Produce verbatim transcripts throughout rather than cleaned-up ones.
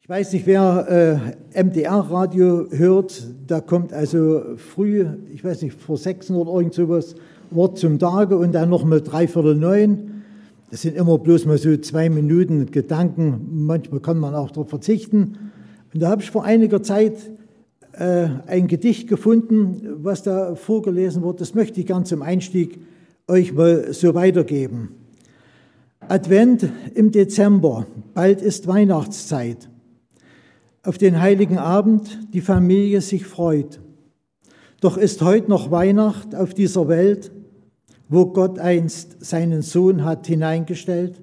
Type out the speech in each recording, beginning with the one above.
Ich weiß nicht, wer äh, M D R-Radio hört, da kommt also früh, ich weiß nicht, vor sechs oder irgend sowas, Wort zum Tage und dann noch mal dreiviertel neun. Das sind immer bloß mal so zwei Minuten Gedanken, manchmal kann man auch darauf verzichten. Und da habe ich vor einiger Zeit äh, ein Gedicht gefunden, was da vorgelesen wurde. Das möchte ich gern zum Einstieg euch mal so weitergeben. Advent im Dezember, bald ist Weihnachtszeit. Auf den heiligen Abend die Familie sich freut. Doch ist heute noch Weihnacht auf dieser Welt, wo Gott einst seinen Sohn hat hineingestellt?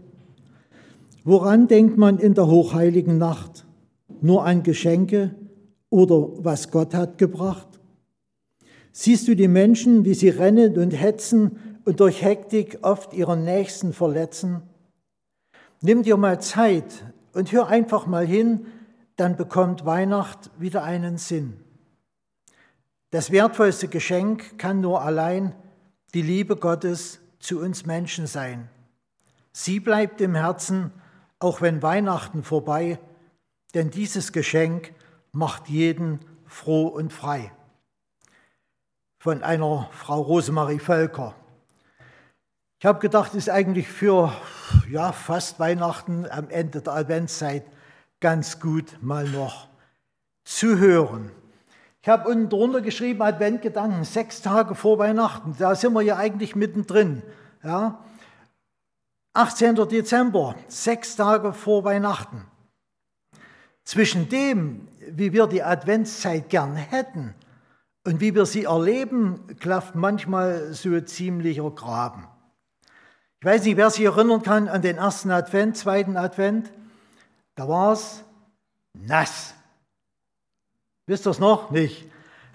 Woran denkt man in der hochheiligen Nacht? Nur an Geschenke oder was Gott hat gebracht? Siehst du die Menschen, wie sie rennen und hetzen und durch Hektik oft ihren Nächsten verletzen? Nimm dir mal Zeit und hör einfach mal hin, dann bekommt Weihnacht wieder einen Sinn. Das wertvollste Geschenk kann nur allein die Liebe Gottes zu uns Menschen sein. Sie bleibt im Herzen, auch wenn Weihnachten vorbei, denn dieses Geschenk macht jeden froh und frei. Von einer Frau Rosemarie Völker. Ich habe gedacht, es ist eigentlich für ja, fast Weihnachten am Ende der Adventszeit ganz gut mal noch zu hören. Ich habe unten drunter geschrieben, Adventgedanken, sechs Tage vor Weihnachten. Da sind wir ja eigentlich mittendrin. Ja. achtzehnten Dezember, sechs Tage vor Weihnachten. Zwischen dem, wie wir die Adventszeit gern hätten und wie wir sie erleben, klafft manchmal so ziemlicher Graben. Ich weiß nicht, wer sich erinnern kann an den ersten Advent, zweiten Advent. Da war es nass. Wisst ihr es noch? Nicht.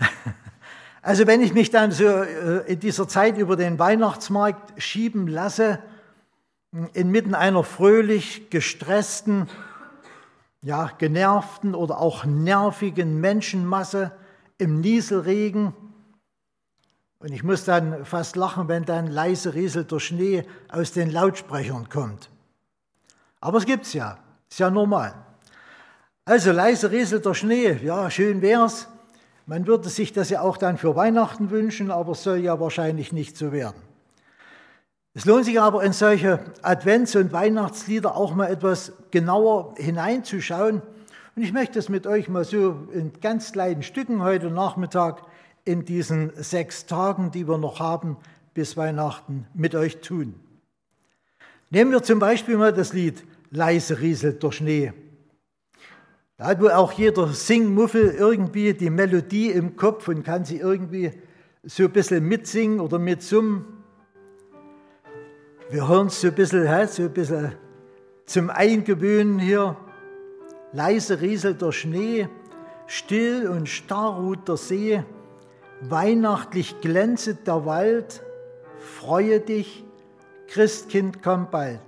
Also wenn ich mich dann so in dieser Zeit über den Weihnachtsmarkt schieben lasse, inmitten einer fröhlich gestressten, ja, genervten oder auch nervigen Menschenmasse im Nieselregen, und ich muss dann fast lachen, wenn dann leise rieselter Schnee aus den Lautsprechern kommt. Aber es gibt's ja, ist ja normal. Also leise rieselter Schnee, ja, schön wär's. Man würde sich das ja auch dann für Weihnachten wünschen, aber es soll ja wahrscheinlich nicht so werden. Es lohnt sich aber in solche Advents- und Weihnachtslieder auch mal etwas genauer hineinzuschauen. Und ich möchte es mit euch mal so in ganz kleinen Stücken heute Nachmittag in diesen sechs Tagen, die wir noch haben, bis Weihnachten mit euch tun. Nehmen wir zum Beispiel mal das Lied Leise rieselt der Schnee. Da hat wohl auch jeder Singmuffel irgendwie die Melodie im Kopf und kann sie irgendwie so ein bisschen mitsingen oder mitsummen. Wir hören es so ein bisschen, so ein bisschen zum Eingewöhnen hier. Leise rieselt der Schnee, still und starr ruht der See, weihnachtlich glänzet der Wald, freue dich, Christkind kommt bald.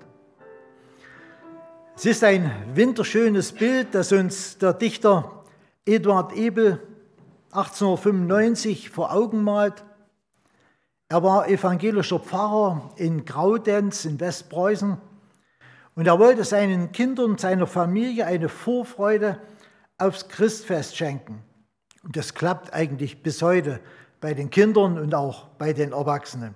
Es ist ein winterschönes Bild, das uns der Dichter Eduard Ebel achtzehnhundertfünfundneunzig vor Augen malt. Er war evangelischer Pfarrer in Graudenz in Westpreußen und er wollte seinen Kindern, seiner Familie eine Vorfreude aufs Christfest schenken. Und das klappt eigentlich bis heute bei den Kindern und auch bei den Erwachsenen.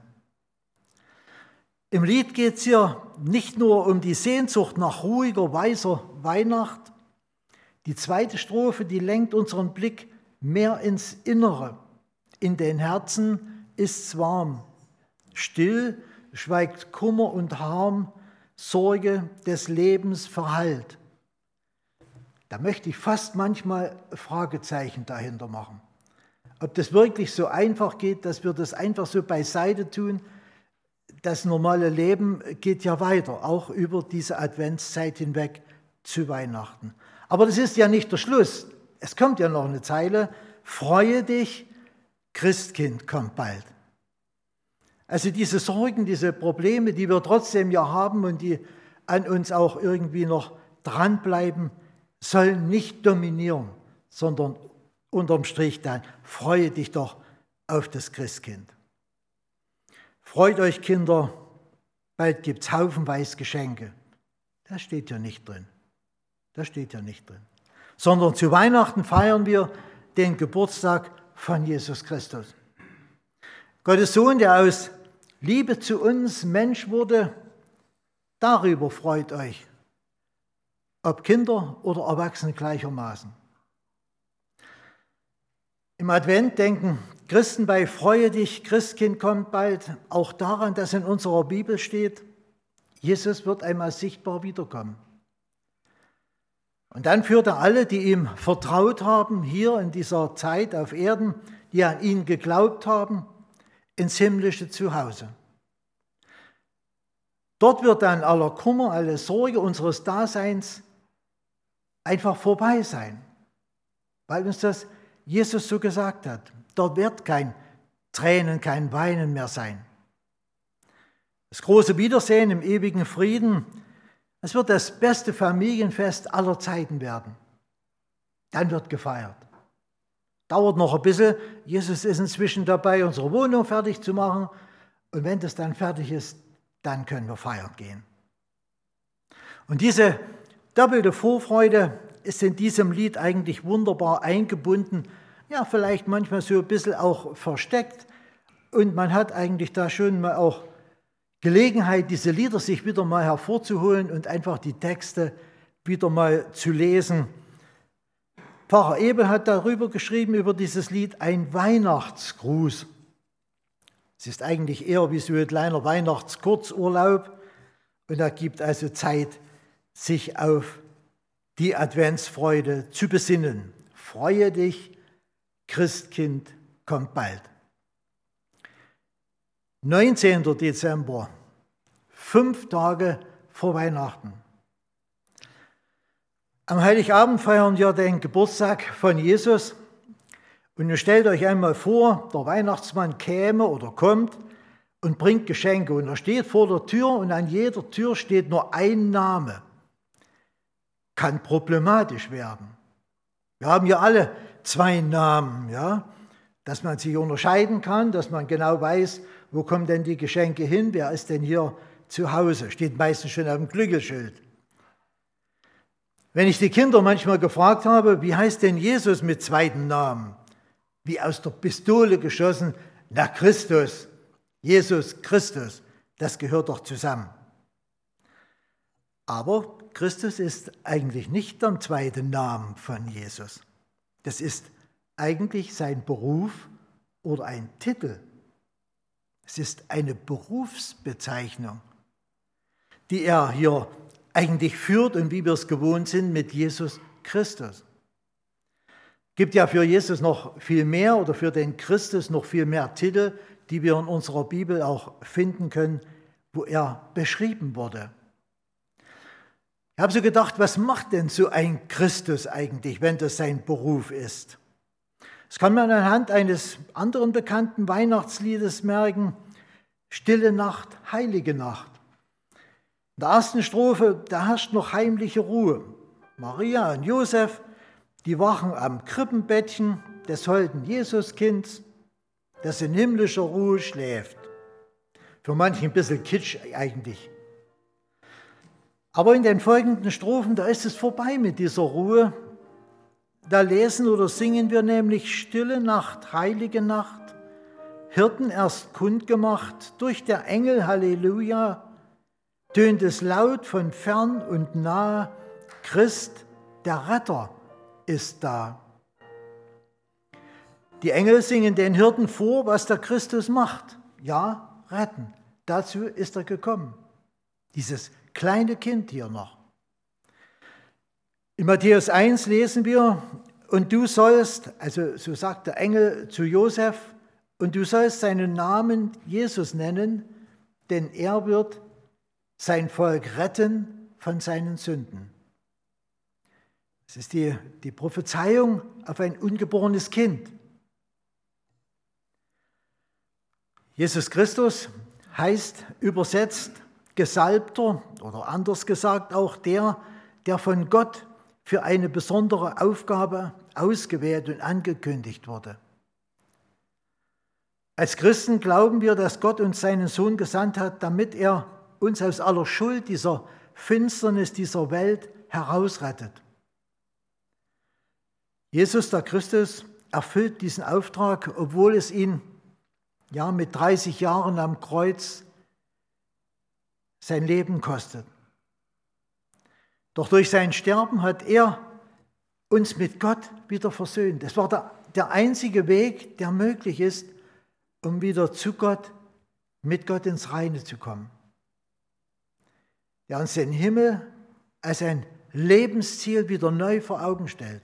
Im Lied geht es hier nicht nur um die Sehnsucht nach ruhiger, weißer Weihnacht. Die zweite Strophe, die lenkt unseren Blick mehr ins Innere. In den Herzen ist's warm. Still schweigt Kummer und Harm, Sorge des Lebens verhallt. Da möchte ich fast manchmal Fragezeichen dahinter machen. Ob das wirklich so einfach geht, dass wir das einfach so beiseite tun. Das normale Leben geht ja weiter, auch über diese Adventszeit hinweg zu Weihnachten. Aber das ist ja nicht der Schluss. Es kommt ja noch eine Zeile. Freue dich, Christkind kommt bald. Also diese Sorgen, diese Probleme, die wir trotzdem ja haben und die an uns auch irgendwie noch dranbleiben, sollen nicht dominieren, sondern unterm Strich dann, freue dich doch auf das Christkind. Freut euch, Kinder, bald gibt es haufenweise Geschenke. Das steht ja nicht drin. Das steht ja nicht drin. sondern zu Weihnachten feiern wir den Geburtstag von Jesus Christus. Gottes Sohn, der aus Liebe zu uns Mensch wurde, darüber freut euch, ob Kinder oder Erwachsene gleichermaßen. Im Advent denken Christen bei Freue dich, Christkind kommt bald, auch daran, dass in unserer Bibel steht, Jesus wird einmal sichtbar wiederkommen. Und dann führt er alle, die ihm vertraut haben, hier in dieser Zeit auf Erden, die an ihn geglaubt haben, ins himmlische Zuhause. Dort wird dann aller Kummer, alle Sorge unseres Daseins einfach vorbei sein, weil uns das Jesus so gesagt hat. Dort wird kein Tränen, kein Weinen mehr sein. Das große Wiedersehen im ewigen Frieden, es wird das beste Familienfest aller Zeiten werden. Dann wird gefeiert. Dauert noch ein bisschen. Jesus ist inzwischen dabei, unsere Wohnung fertig zu machen. Und wenn das dann fertig ist, dann können wir feiern gehen. Und diese doppelte Vorfreude ist in diesem Lied eigentlich wunderbar eingebunden. Ja, vielleicht manchmal so ein bisschen auch versteckt. Und man hat eigentlich da schon mal auch Gelegenheit, diese Lieder sich wieder mal hervorzuholen und einfach die Texte wieder mal zu lesen. Pfarrer Ebel hat darüber geschrieben, über dieses Lied, ein Weihnachtsgruß. Es ist eigentlich eher wie so ein kleiner Weihnachtskurzurlaub und er gibt also Zeit, sich auf die Adventsfreude zu besinnen. Freue dich, Christkind kommt bald. neunzehnten Dezember, fünf Tage vor Weihnachten. Am Heiligabend feiern wir den Geburtstag von Jesus. Und ihr stellt euch einmal vor, der Weihnachtsmann käme oder kommt und bringt Geschenke. Und er steht vor der Tür und an jeder Tür steht nur ein Name. Kann problematisch werden. Wir haben ja alle zwei Namen, ja, dass man sich unterscheiden kann, dass man genau weiß, wo kommen denn die Geschenke hin, wer ist denn hier zu Hause, steht meistens schon auf dem Klingelschild. Wenn ich die Kinder manchmal gefragt habe, wie heißt denn Jesus mit zweiten Namen? Wie aus der Pistole geschossen, na Christus, Jesus Christus, das gehört doch zusammen. Aber Christus ist eigentlich nicht der zweite Name von Jesus. Das ist eigentlich sein Beruf oder ein Titel. Es ist eine Berufsbezeichnung, die er hier eigentlich führt und wie wir es gewohnt sind mit Jesus Christus. Es gibt ja für Jesus noch viel mehr oder für den Christus noch viel mehr Titel, die wir in unserer Bibel auch finden können, wo er beschrieben wurde. Ich habe so gedacht, was macht denn so ein Christus eigentlich, wenn das sein Beruf ist? Das kann man anhand eines anderen bekannten Weihnachtsliedes merken, Stille Nacht, heilige Nacht. In der ersten Strophe, da herrscht noch heimliche Ruhe. Maria und Josef, die wachen am Krippenbettchen des holden Jesuskinds, das in himmlischer Ruhe schläft. Für manche ein bisschen kitsch eigentlich. Aber in den folgenden Strophen, da ist es vorbei mit dieser Ruhe. Da lesen oder singen wir nämlich Stille Nacht, heilige Nacht, Hirten erst kundgemacht, durch der Engel Halleluja, tönt es laut von fern und nah, Christ, der Retter, ist da. Die Engel singen den Hirten vor, was der Christus macht. Ja, retten. Dazu ist er gekommen. Dieses kleine Kind hier noch. In Matthäus eins lesen wir, und du sollst, also so sagt der Engel zu Josef, und du sollst seinen Namen Jesus nennen, denn er wird sein Volk retten von seinen Sünden. Das ist die, die Prophezeiung auf ein ungeborenes Kind. Jesus Christus heißt übersetzt Gesalbter oder anders gesagt auch der, der von Gott für eine besondere Aufgabe ausgewählt und angekündigt wurde. Als Christen glauben wir, dass Gott uns seinen Sohn gesandt hat, damit er uns aus aller Schuld dieser Finsternis dieser Welt herausrettet. Jesus, der Christus, erfüllt diesen Auftrag, obwohl es ihn ja mit dreißig Jahren am Kreuz sein Leben kostet. Doch durch sein Sterben hat er uns mit Gott wieder versöhnt. Es war der, der einzige Weg, der möglich ist, um wieder zu Gott, mit Gott ins Reine zu kommen. Der uns den Himmel als ein Lebensziel wieder neu vor Augen stellt.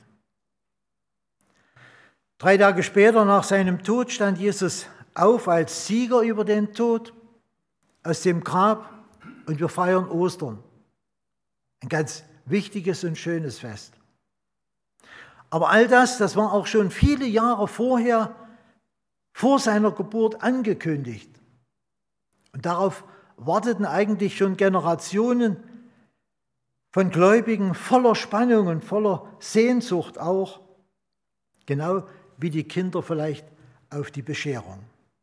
Drei Tage später nach seinem Tod stand Jesus auf als Sieger über den Tod aus dem Grab und wir feiern Ostern. Ein ganz wichtiges und schönes Fest. Aber all das, das war auch schon viele Jahre vorher, vor seiner Geburt angekündigt. Und darauf warteten eigentlich schon Generationen von Gläubigen voller Spannung und voller Sehnsucht auch, genau wie die Kinder vielleicht auf die Bescherung.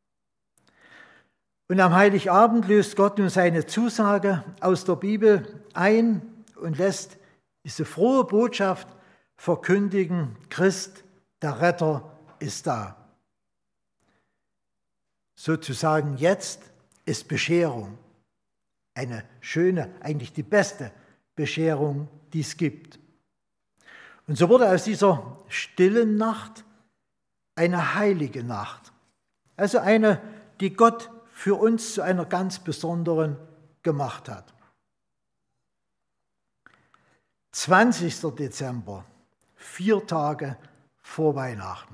Und am Heiligabend löst Gott nun seine Zusage aus der Bibel ein und lässt diese frohe Botschaft verkündigen: Christ, der Retter, ist da. Sozusagen jetzt ist Bescherung. Eine schöne, eigentlich die beste Bescherung, die es gibt. Und so wurde aus dieser stillen Nacht eine heilige Nacht. Also eine, die Gott für uns zu einer ganz besonderen gemacht hat. zwanzigster Dezember, vier Tage vor Weihnachten.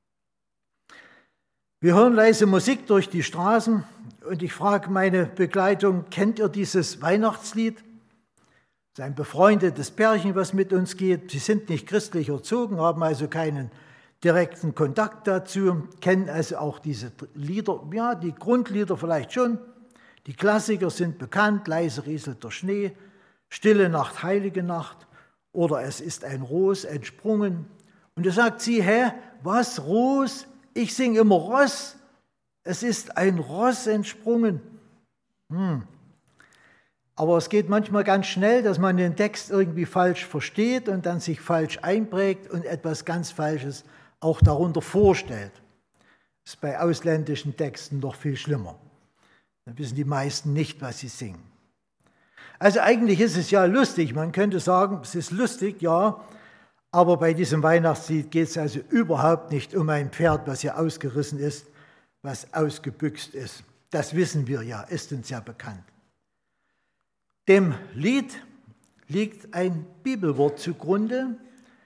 Wir hören leise Musik durch die Straßen und ich frage meine Begleitung: Kennt ihr dieses Weihnachtslied? Es ist ein befreundetes Pärchen, was mit uns geht. Sie sind nicht christlich erzogen, haben also keinen direkten Kontakt dazu, kennen also auch diese Lieder, ja, die Grundlieder vielleicht schon. Die Klassiker sind bekannt: Leise rieselt der Schnee, Stille Nacht, heilige Nacht oder Es ist ein Ros entsprungen. Und da sagt sie: Hä, was, Ros? Ich singe immer Ross. Es ist ein Ross entsprungen. Hm. Aber es geht manchmal ganz schnell, dass man den Text irgendwie falsch versteht und dann sich falsch einprägt und etwas ganz Falsches auch darunter vorstellt. Das ist bei ausländischen Texten noch viel schlimmer. Da wissen die meisten nicht, was sie singen. Also eigentlich ist es ja lustig. Man könnte sagen, es ist lustig, ja, aber bei diesem Weihnachtslied geht es also überhaupt nicht um ein Pferd, was hier ausgerissen ist, was ausgebüxt ist. Das wissen wir ja, ist uns ja bekannt. Dem Lied liegt ein Bibelwort zugrunde.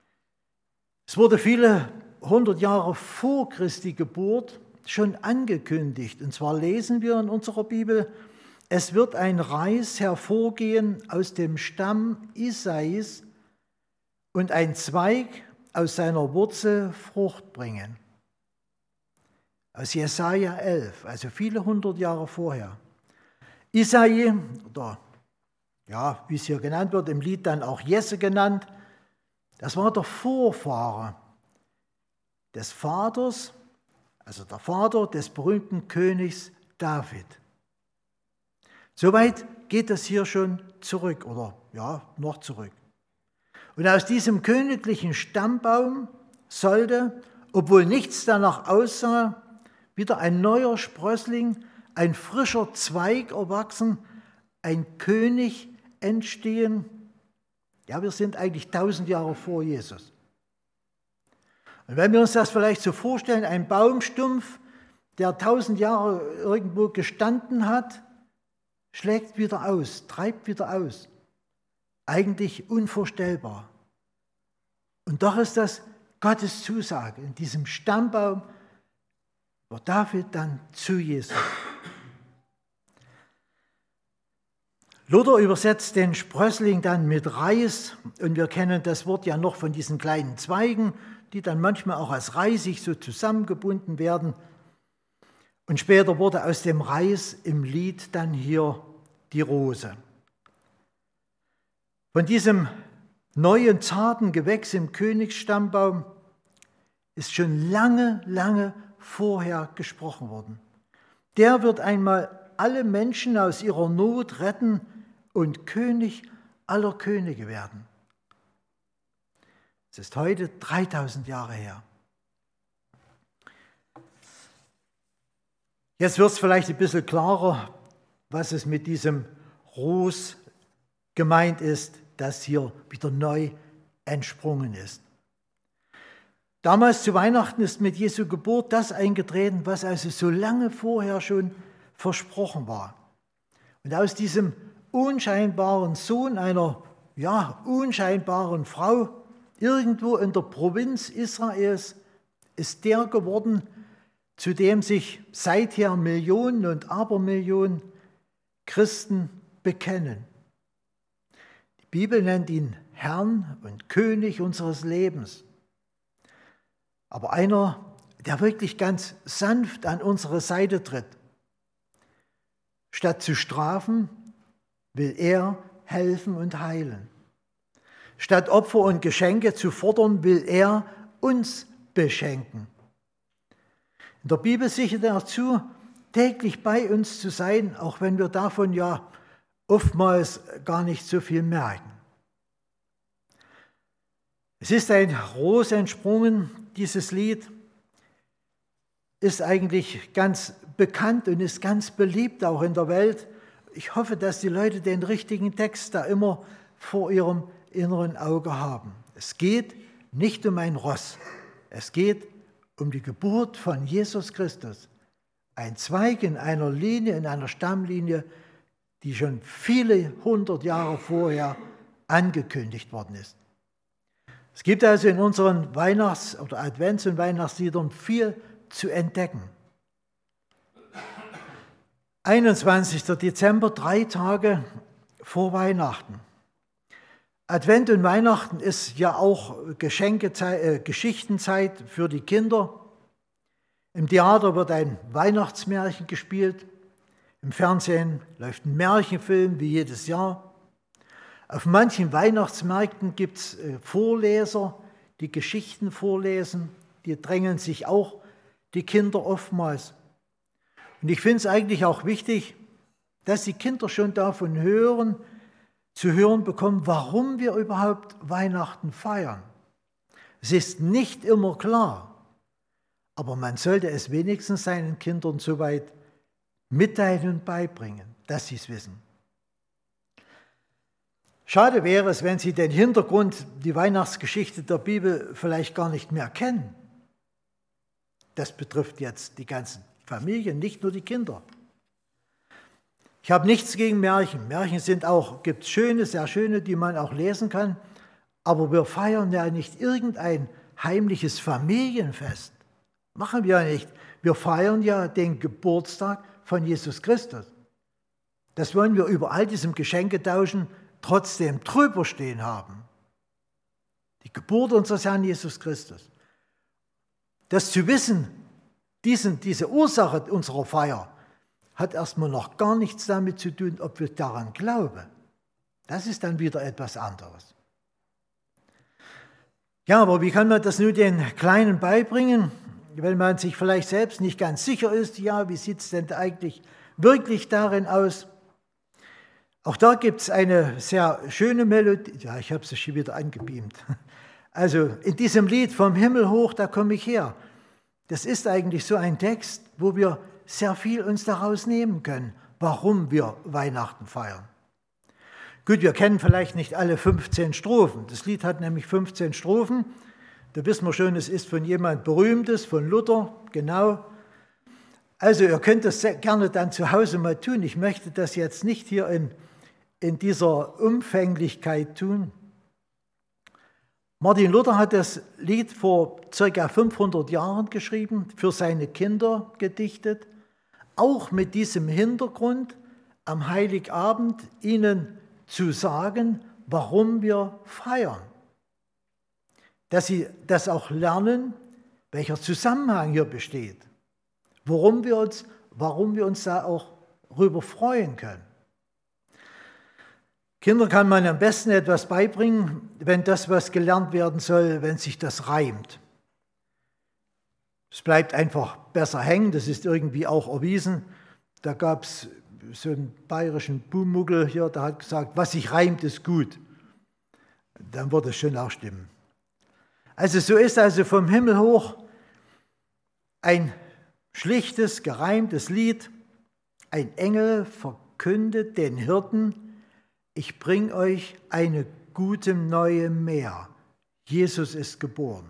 Es wurde viele hundert Jahre vor Christi Geburt schon angekündigt. Und zwar lesen wir in unserer Bibel: Es wird ein Reis hervorgehen aus dem Stamm Isais und ein Zweig aus seiner Wurzel Frucht bringen. Aus Jesaja elf, also viele hundert Jahre vorher. Isai, oder ja, wie es hier genannt wird, im Lied dann auch Jesse genannt, das war der Vorfahre des Vaters, also der Vater des berühmten Königs David. Soweit geht das hier schon zurück, oder ja, noch zurück. Und aus diesem königlichen Stammbaum sollte, obwohl nichts danach aussah, wieder ein neuer Sprössling, ein frischer Zweig erwachsen, ein König entstehen. Ja, wir sind eigentlich tausend Jahre vor Jesus. Und wenn wir uns das vielleicht so vorstellen, ein Baumstumpf, der tausend Jahre irgendwo gestanden hat, schlägt wieder aus, treibt wieder aus. Eigentlich unvorstellbar. Und doch ist das Gottes Zusage. In diesem Stammbaum wird David dann zu Jesus. Luther übersetzt den Sprössling dann mit Reis und wir kennen das Wort ja noch von diesen kleinen Zweigen, die dann manchmal auch als Reisig so zusammengebunden werden. Und später wurde aus dem Reis im Lied dann hier die Rose. Von diesem neuen, zarten Gewächs im Königsstammbaum ist schon lange, lange vorher gesprochen worden. Der wird einmal alle Menschen aus ihrer Not retten und König aller Könige werden. Es ist heute dreitausend Jahre her. Jetzt wird es vielleicht ein bisschen klarer, was es mit diesem Ruß gemeint ist, das hier wieder neu entsprungen ist. Damals zu Weihnachten ist mit Jesu Geburt das eingetreten, was also so lange vorher schon versprochen war. Und aus diesem unscheinbaren Sohn einer ja, unscheinbaren Frau irgendwo in der Provinz Israels ist der geworden, zu dem sich seither Millionen und Abermillionen Christen bekennen. Die Bibel nennt ihn Herrn und König unseres Lebens. Aber einer, der wirklich ganz sanft an unsere Seite tritt. Statt zu strafen, will er helfen und heilen. Statt Opfer und Geschenke zu fordern, will er uns beschenken. In der Bibel sichert er zu, täglich bei uns zu sein, auch wenn wir davon ja oftmals gar nicht so viel merken. Es ist ein Ros entsprungen, dieses Lied ist eigentlich ganz bekannt und ist ganz beliebt auch in der Welt. Ich hoffe, dass die Leute den richtigen Text da immer vor ihrem inneren Auge haben. Es geht nicht um ein Ross, es geht um die Geburt von Jesus Christus. Ein Zweig in einer Linie, in einer Stammlinie, die schon viele hundert Jahre vorher angekündigt worden ist. Es gibt also in unseren Weihnachts- oder Advents- und Weihnachtsliedern viel zu entdecken. einundzwanzigster Dezember, drei Tage vor Weihnachten. Advent und Weihnachten ist ja auch Geschenkezeit, äh, Geschichtenzeit für die Kinder. Im Theater wird ein Weihnachtsmärchen gespielt. Im Fernsehen läuft ein Märchenfilm wie jedes Jahr. Auf manchen Weihnachtsmärkten gibt es äh, Vorleser, die Geschichten vorlesen. Die drängen sich auch die Kinder oftmals. Und ich finde es eigentlich auch wichtig, dass die Kinder schon davon hören, zu hören bekommen, warum wir überhaupt Weihnachten feiern. Es ist nicht immer klar, aber man sollte es wenigstens seinen Kindern soweit mitteilen und beibringen, dass sie es wissen. Schade wäre es, wenn sie den Hintergrund, die Weihnachtsgeschichte der Bibel vielleicht gar nicht mehr kennen. Das betrifft jetzt die ganzen Familien, nicht nur die Kinder. Ich habe nichts gegen Märchen. Märchen sind auch, gibt es schöne, sehr schöne, die man auch lesen kann. Aber wir feiern ja nicht irgendein heimliches Familienfest. Machen wir ja nicht. Wir feiern ja den Geburtstag von Jesus Christus. Das wollen wir über all diesem Geschenketauschen trotzdem drüber stehen haben. Die Geburt unseres Herrn Jesus Christus. Das zu wissen, diesen, diese Ursache unserer Feier, hat erstmal noch gar nichts damit zu tun, ob wir daran glauben. Das ist dann wieder etwas anderes. Ja, aber wie kann man das nun den Kleinen beibringen, wenn man sich vielleicht selbst nicht ganz sicher ist, ja, wie sieht es denn eigentlich wirklich darin aus? Auch da gibt es eine sehr schöne Melodie. Ja, ich habe sie schon wieder angebeamt. Also in diesem Lied Vom Himmel hoch, da komme ich her. Das ist eigentlich so ein Text, wo wir sehr viel uns daraus nehmen können, warum wir Weihnachten feiern. Gut, wir kennen vielleicht nicht alle fünfzehn Strophen. Das Lied hat nämlich fünfzehn Strophen. Da wissen wir schon, es ist von jemand Berühmtes, von Luther, genau. Also ihr könnt das gerne dann zu Hause mal tun. Ich möchte das jetzt nicht hier in, in dieser Umfänglichkeit tun. Martin Luther hat das Lied vor ca. fünfhundert Jahren geschrieben, für seine Kinder gedichtet, auch mit diesem Hintergrund, am Heiligabend ihnen zu sagen, warum wir feiern. Dass sie das auch lernen, welcher Zusammenhang hier besteht, worum wir uns, warum wir uns da auch rüber freuen können. Kindern kann man am besten etwas beibringen, wenn das, was gelernt werden soll, wenn sich das reimt. Es bleibt einfach besser hängen, das ist irgendwie auch erwiesen. Da gab es so einen bayerischen Bumuggel hier, der hat gesagt, was sich reimt, ist gut. Dann wird es schon auch stimmen. Also so ist also vom Himmel hoch ein schlichtes, gereimtes Lied. Ein Engel verkündet den Hirten, ich bringe euch eine gute neue Mehr. Jesus ist geboren.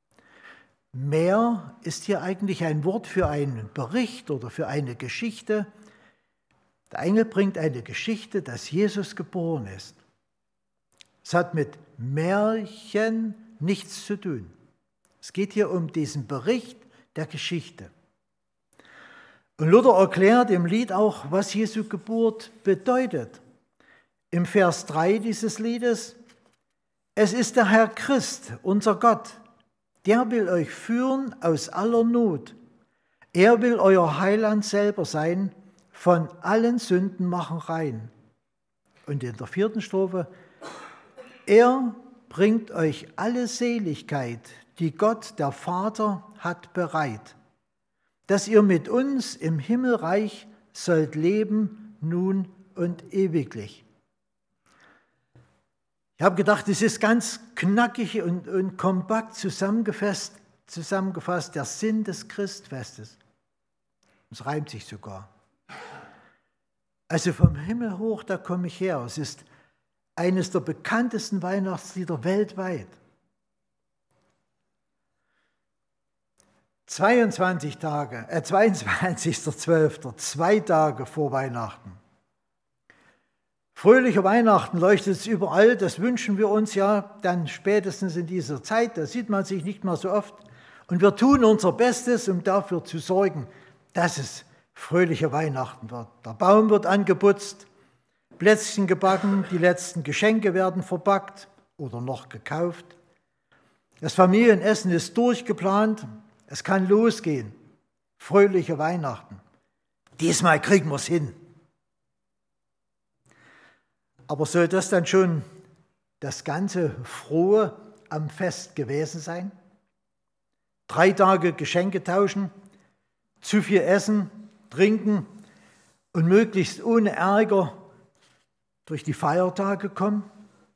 Mehr ist hier eigentlich ein Wort für einen Bericht oder für eine Geschichte. Der Engel bringt eine Geschichte, dass Jesus geboren ist. Es hat mit Märchen nichts zu tun. Es geht hier um diesen Bericht der Geschichte. Und Luther erklärt im Lied auch, was Jesu Geburt bedeutet. Im Vers drei dieses Liedes: Es ist der Herr Christ, unser Gott, der will euch führen aus aller Not. Er will euer Heiland selber sein, von allen Sünden machen rein. Und in der vierten Strophe: Er bringt euch alle Seligkeit, die Gott, der Vater, hat bereit, dass ihr mit uns im Himmelreich sollt leben, nun und ewiglich. Ich habe gedacht, es ist ganz knackig und, und kompakt zusammengefasst, zusammengefasst, der Sinn des Christfestes. Es reimt sich sogar. Also vom Himmel hoch, da komme ich her. Es ist eines der bekanntesten Weihnachtslieder weltweit. zweiundzwanzig Tage, äh, zweiundzwanzigster zwölfter, zwei Tage vor Weihnachten. Fröhliche Weihnachten leuchtet es überall, das wünschen wir uns ja dann spätestens in dieser Zeit, da sieht man sich nicht mehr so oft. Und wir tun unser Bestes, um dafür zu sorgen, dass es fröhliche Weihnachten wird. Der Baum wird angeputzt, Plätzchen gebacken, die letzten Geschenke werden verpackt oder noch gekauft. Das Familienessen ist durchgeplant, es kann losgehen. Fröhliche Weihnachten. Diesmal kriegen wir es hin. Aber soll das dann schon das ganze Frohe am Fest gewesen sein? Drei Tage Geschenke tauschen, zu viel essen, trinken und möglichst ohne Ärger durch die Feiertage kommen?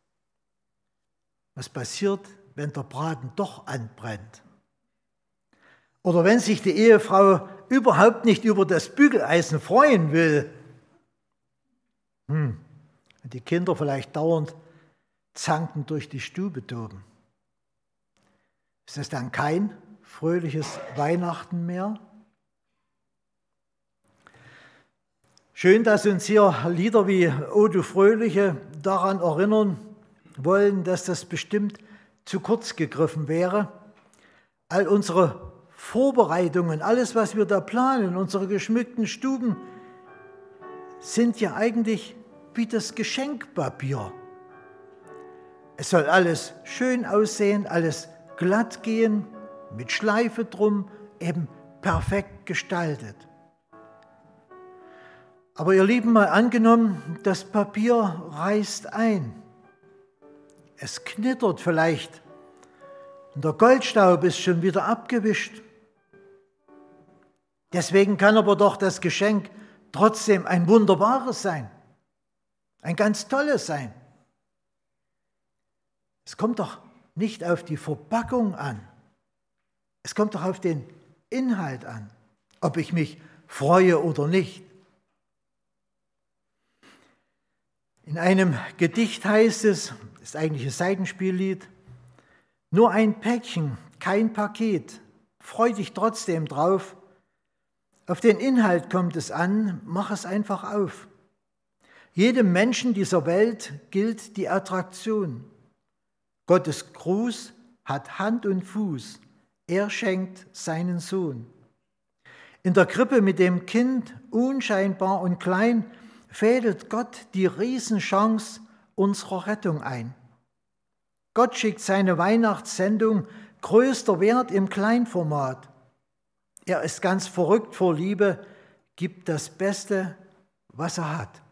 Was passiert, wenn der Braten doch anbrennt? Oder wenn sich die Ehefrau überhaupt nicht über das Bügeleisen freuen will? Hm. Und die Kinder vielleicht dauernd zanken durch die Stube toben. Ist das dann kein fröhliches Weihnachten mehr? Schön, dass uns hier Lieder wie O du Fröhliche daran erinnern wollen, dass das bestimmt zu kurz gegriffen wäre. All unsere Vorbereitungen, alles, was wir da planen, unsere geschmückten Stuben, sind ja eigentlich wie das Geschenkpapier. Es soll alles schön aussehen, alles glatt gehen, mit Schleife drum, eben perfekt gestaltet. Aber ihr Lieben, mal angenommen, das Papier reißt ein. Es knittert vielleicht und der Goldstaub ist schon wieder abgewischt. Deswegen kann aber doch das Geschenk trotzdem ein wunderbares sein. Ein ganz tolles sein. Es kommt doch nicht auf die Verpackung an. Es kommt doch auf den Inhalt an, ob ich mich freue oder nicht. In einem Gedicht heißt es, das ist eigentlich ein Seitenspiellied, nur ein Päckchen, kein Paket, freu dich trotzdem drauf. Auf den Inhalt kommt es an, mach es einfach auf. Jedem Menschen dieser Welt gilt die Attraktion. Gottes Gruß hat Hand und Fuß. Er schenkt seinen Sohn. In der Krippe mit dem Kind, unscheinbar und klein, fädelt Gott die Riesenchance unserer Rettung ein. Gott schickt seine Weihnachtssendung, größter Wert im Kleinformat. Er ist ganz verrückt vor Liebe, gibt das Beste, was er hat.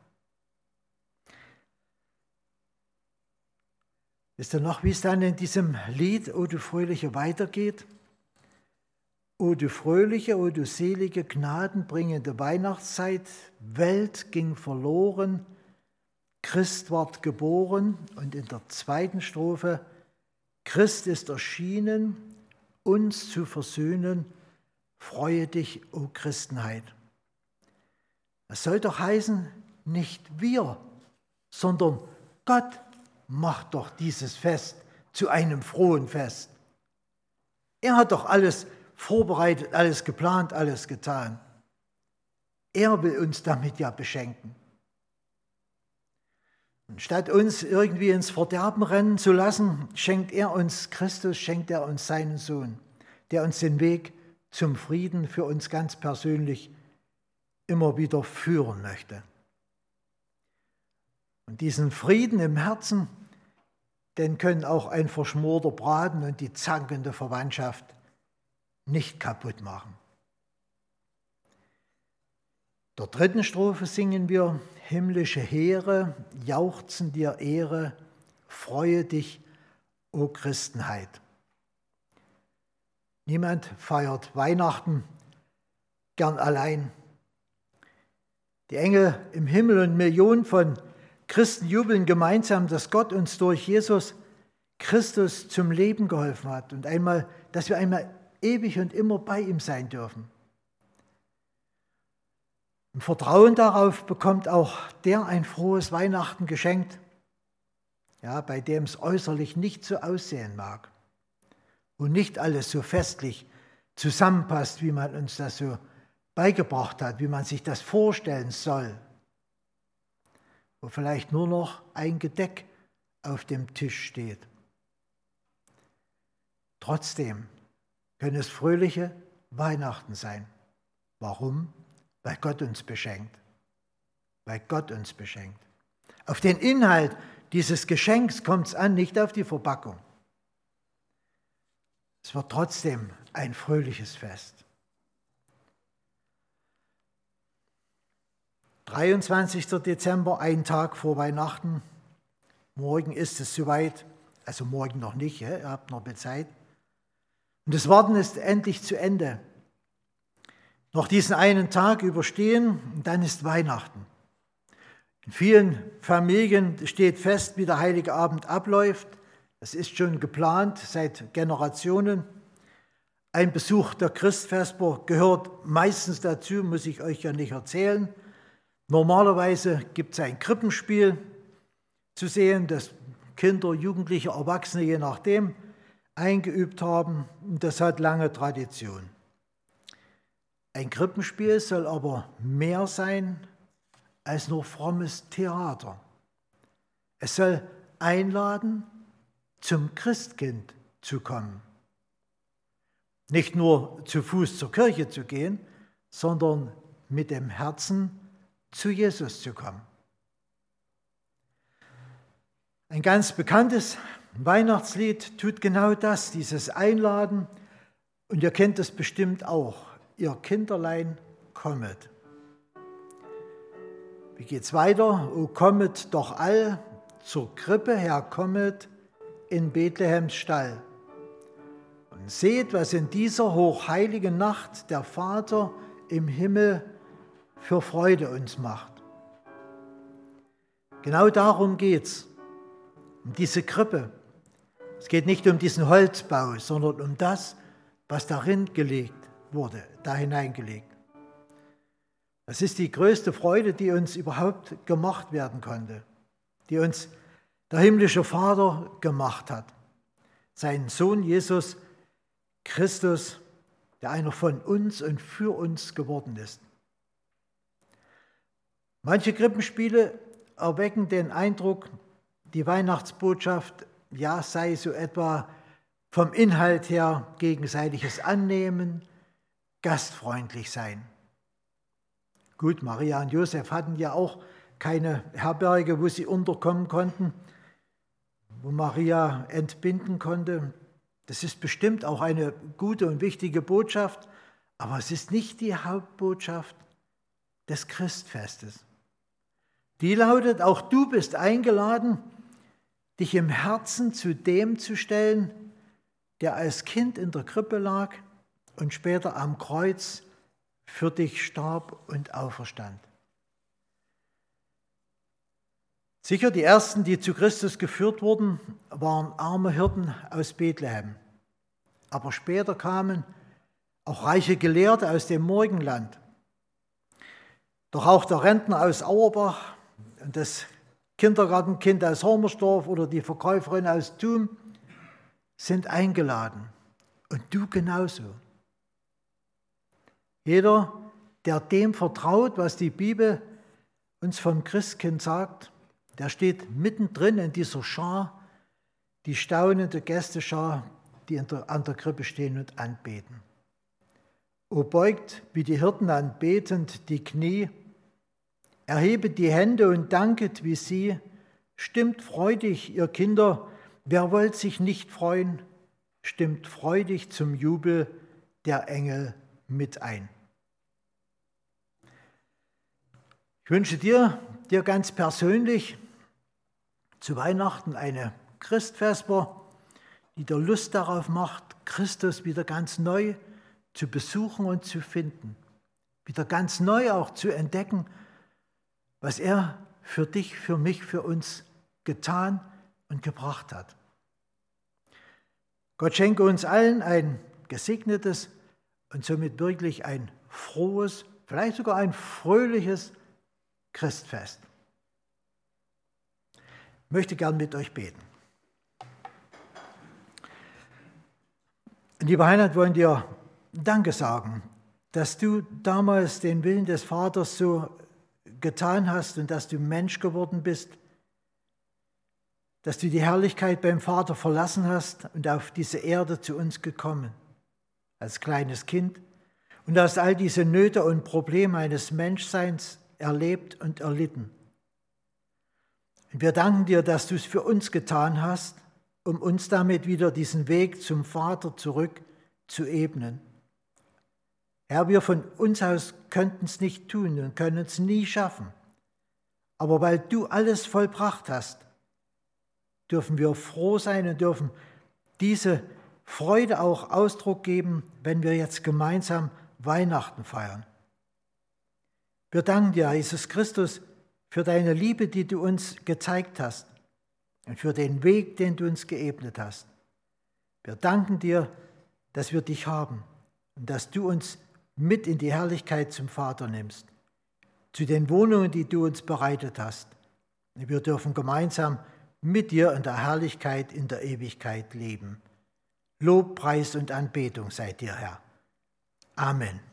Wisst ihr noch, wie es dann in diesem Lied O du Fröhliche weitergeht? O du fröhliche, o du selige, gnadenbringende Weihnachtszeit, Welt ging verloren, Christ ward geboren und in der zweiten Strophe, Christ ist erschienen, uns zu versöhnen. Freue dich, o Christenheit. Das soll doch heißen, nicht wir, sondern Gott macht doch dieses Fest zu einem frohen Fest. Er hat doch alles vorbereitet, alles geplant, alles getan. Er will uns damit ja beschenken. Und statt uns irgendwie ins Verderben rennen zu lassen, schenkt er uns Christus, schenkt er uns seinen Sohn, der uns den Weg zum Frieden für uns ganz persönlich immer wieder führen möchte. Und diesen Frieden im Herzen, den können auch ein verschmorter Braten und die zankende Verwandtschaft nicht kaputt machen. In der dritten Strophe singen wir: Himmlische Heere jauchzen dir Ehre, freue dich, o Christenheit. Niemand feiert Weihnachten gern allein. Die Engel im Himmel und Millionen von Christen jubeln gemeinsam, dass Gott uns durch Jesus Christus zum Leben geholfen hat und einmal, dass wir einmal ewig und immer bei ihm sein dürfen. Im Vertrauen darauf bekommt auch der ein frohes Weihnachten geschenkt, ja, bei dem es äußerlich nicht so aussehen mag und nicht alles so festlich zusammenpasst, wie man uns das so beigebracht hat, wie man sich das vorstellen soll, wo vielleicht nur noch ein Gedeck auf dem Tisch steht. Trotzdem können es fröhliche Weihnachten sein. Warum? Weil Gott uns beschenkt. Weil Gott uns beschenkt. Auf den Inhalt dieses Geschenks kommt es an, nicht auf die Verpackung. Es wird trotzdem ein fröhliches Fest. dreiundzwanzigster Dezember, ein Tag vor Weihnachten. Morgen ist es soweit, also morgen noch nicht, ihr habt noch Zeit. Und das Warten ist endlich zu Ende. Noch diesen einen Tag überstehen und dann ist Weihnachten. In vielen Familien steht fest, wie der Heilige Abend abläuft. Das ist schon geplant seit Generationen. Ein Besuch der Christvesper gehört meistens dazu, muss ich euch ja nicht erzählen. Normalerweise gibt es ein Krippenspiel zu sehen, das Kinder, Jugendliche, Erwachsene, je nachdem, eingeübt haben. Und das hat lange Tradition. Ein Krippenspiel soll aber mehr sein als nur frommes Theater. Es soll einladen, zum Christkind zu kommen. Nicht nur zu Fuß zur Kirche zu gehen, sondern mit dem Herzen zu Jesus zu kommen. Ein ganz bekanntes Weihnachtslied tut genau das, dieses Einladen. Und ihr kennt es bestimmt auch. Ihr Kinderlein, kommet. Wie geht's weiter? O kommet doch all zur Krippe herkommet in Bethlehems Stall. Und seht, was in dieser hochheiligen Nacht der Vater im Himmel für Freude uns macht. Genau darum geht's, um diese Krippe. Es geht nicht um diesen Holzbau, sondern um das, was darin gelegt wurde, da hineingelegt. Das ist die größte Freude, die uns überhaupt gemacht werden konnte, die uns der himmlische Vater gemacht hat. Seinen Sohn Jesus Christus, der einer von uns und für uns geworden ist. Manche Krippenspiele erwecken den Eindruck, die Weihnachtsbotschaft ja sei so etwa vom Inhalt her gegenseitiges Annehmen, gastfreundlich sein. Gut, Maria und Josef hatten ja auch keine Herberge, wo sie unterkommen konnten, wo Maria entbinden konnte. Das ist bestimmt auch eine gute und wichtige Botschaft, aber es ist nicht die Hauptbotschaft des Christfestes. Die lautet, auch du bist eingeladen, dich im Herzen zu dem zu stellen, der als Kind in der Krippe lag und später am Kreuz für dich starb und auferstand. Sicher, die ersten, die zu Christus geführt wurden, waren arme Hirten aus Bethlehem. Aber später kamen auch reiche Gelehrte aus dem Morgenland. Doch auch der Rentner aus Auerbach und das Kindergartenkind aus Hormersdorf oder die Verkäuferin aus Thum sind eingeladen. Und du genauso. Jeder, der dem vertraut, was die Bibel uns vom Christkind sagt, der steht mittendrin in dieser Schar, die staunende Gästeschar, die an der Krippe stehen und anbeten. O beugt wie die Hirten anbetend die Knie, erhebet die Hände und danket wie sie, stimmt freudig, ihr Kinder, wer wollt sich nicht freuen, stimmt freudig zum Jubel der Engel mit ein. Ich wünsche dir, dir ganz persönlich zu Weihnachten eine Christvesper, die dir Lust darauf macht, Christus wieder ganz neu zu besuchen und zu finden, wieder ganz neu auch zu entdecken, was er für dich, für mich, für uns getan und gebracht hat. Gott schenke uns allen ein gesegnetes und somit wirklich ein frohes, vielleicht sogar ein fröhliches Christfest. Ich möchte gern mit euch beten. Lieber Heinrich, wollen dir Danke sagen, dass du damals den Willen des Vaters so getan hast und dass du Mensch geworden bist, dass du die Herrlichkeit beim Vater verlassen hast und auf diese Erde zu uns gekommen, als kleines Kind, und hast all diese Nöte und Probleme eines Menschseins erlebt und erlitten. Und wir danken dir, dass du es für uns getan hast, um uns damit wieder diesen Weg zum Vater zurück zu ebnen. Herr, wir von uns aus könnten es nicht tun und können es nie schaffen. Aber weil du alles vollbracht hast, dürfen wir froh sein und dürfen diese Freude auch Ausdruck geben, wenn wir jetzt gemeinsam Weihnachten feiern. Wir danken dir, Jesus Christus, für deine Liebe, die du uns gezeigt hast und für den Weg, den du uns geebnet hast. Wir danken dir, dass wir dich haben und dass du uns mit in die Herrlichkeit zum Vater nimmst, zu den Wohnungen, die du uns bereitet hast. Wir dürfen gemeinsam mit dir in der Herrlichkeit in der Ewigkeit leben. Lob, Preis und Anbetung sei dir, Herr. Amen.